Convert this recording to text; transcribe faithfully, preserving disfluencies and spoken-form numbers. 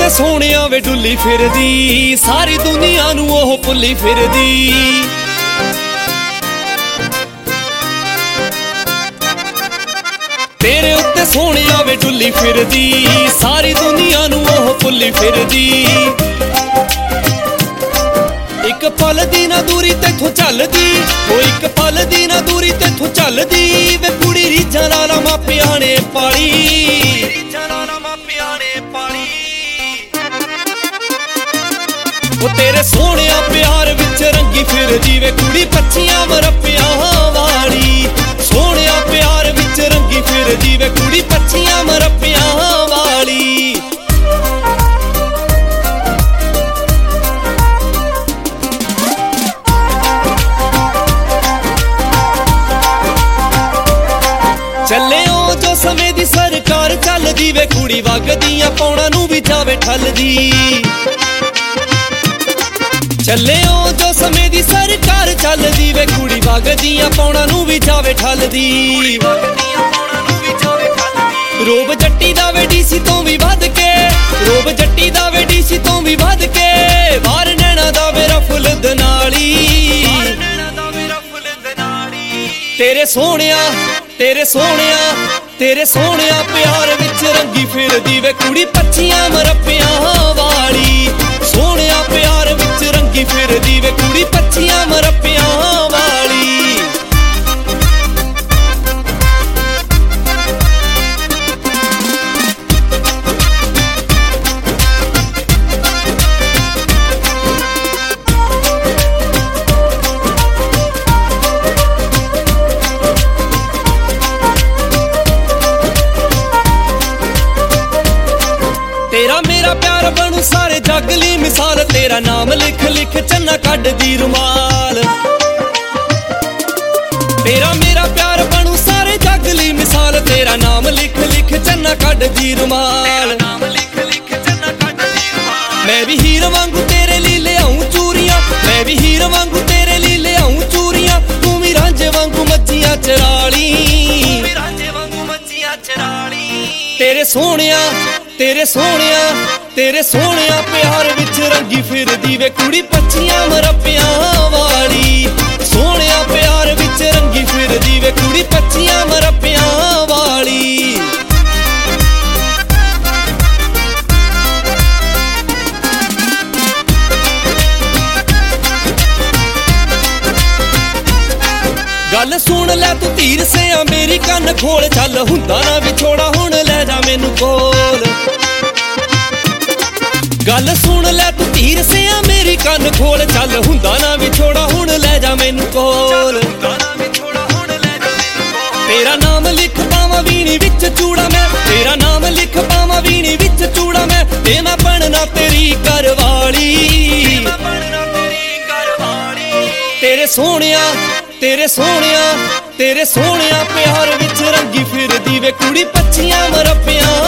सोहणिया वे डुल्ली फिरदी, सारी दुनिया नू ओह भुल्ली फिरदी। तेरे उत्ते सोहणिया वे डुल्ली फिरदी, सारी दुनिया नू ओह भुल्ली फिरदी। एक पल दी ना दूरी तेथों चलदी, ओ एक पल दी ना दूरी तेथों चलदी। वे कुड़ी रीझां नाल मापियां ने पाली, रीझां नाल मापियां ने पाली। ओ तेरे सोहणिया प्यार विच रंगी फिरदी, वे कुड़ी पच्छियां मरप्पियां वाली। सोहणिया प्यार विच रंगी फिरदी, वे कुड़ी पच्छियां मरप्पियां वाली। चले ओ जो समय दी सरकार चलदी, वे कुड़ी वगदियां पौणा नू भी जावे ठलदी। चले ओ जो समय दी सरकार चलदी, वे कुड़ी वगदियां पौणा नू भी जावे ठलदी। रोब जट्टी दा वे डीसी तो भी वध के, रोब जट्टी दा वे डीसी तो भी वध के। वार नैना दा मेरा फुल दनाली, तेरे सोहणिया तेरे सोहणिया तेरे सोहणिया प्यार विच रंगी फिरदी, वे कुड़ी पच्छियां मरप्पियां वाली। सोहणिया प्यार विच रंगी फिरदी, वे कुड़ी पच्छियां मरप्पियां वाली। तेरा मेरा प्यार बनू सारे जग ली मिसाल, तेरा नाम लिख लिख चन्ना कड दी रुमाल। तेरा मेरा प्यार बनू सारे जग ली मिसाल, तेरा नाम लिख लिख चन्ना कड दी रुमाल। मैं भी हीर वांगू तेरे ली ले आऊं चूरियां, मैं भी हीर वांगू तेरे ली ले आऊं चूरियां। तू भी रांझे वांगू मच्छियां चराली, तेरे सोहणिया तेरे सोहणिया तेरे सोहणिया प्यार विच रंगी फिरदी, वे कुड़ी पच्छियां मरप्पियां वाली। सोहणिया प्यार विच रंगी फिरदी, वे कुड़ी पच्छियां मरप्पियां वाली। गल सुन लै तू धीर से मेरी कन्न खोल, चल हुंदा ना विछोड़ा हुण लै जा मैनू कोल। गल सुन लै तू धीर से मेरी कन्न खोल, चल हुंदा ना विछोड़ा हुण लै जा मैनू कोल। तेरा नाम लिख पावां वीणी विच चूड़ा मैं, तेरा नाम लिख पावां वीणी विच चूड़ा मैं। ते मैं बनना तेरी घरवाली, तेरे सोहणिया तेरे सोहणिया तेरे सोहणिया प्यार विच रंगी फिरदी, वे कुड़ी पच्छियां मरप्पियां